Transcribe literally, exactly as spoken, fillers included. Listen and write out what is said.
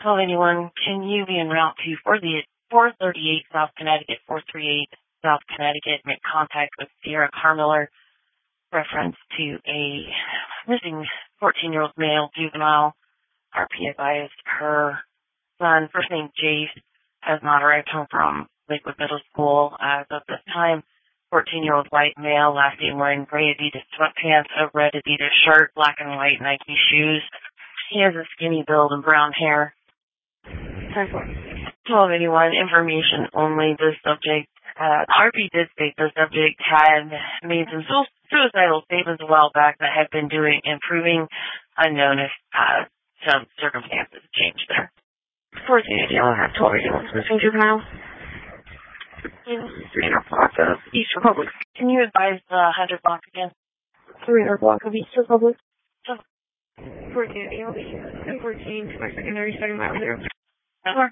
Call anyone. Can you be en route to four thirty-eight South Connecticut, four thirty-eight South Connecticut? Make contact with Sierra Carmiller. Reference to a missing fourteen-year-old male juvenile. R P advised her son, first name Jace, has not arrived home from Lakewood Middle School as of this time. fourteen-year-old white male, last name wearing gray Adidas sweatpants, a red Adidas shirt, black and white Nike shoes. He has a skinny build and brown hair. twelve eighty-one, information only. The subject, uh, R P did state the subject had made some suicidal statements a while back that had been doing improving, unknown if uh, some circumstances changed there. fourteen eighty-one, twelve eighty-one, missing juvenile. three hundred block of East Republic. Can you advise the one hundred block again? three hundred block of East Republic. fourteen eighty-one, fourteen, my secondary, second mile zero.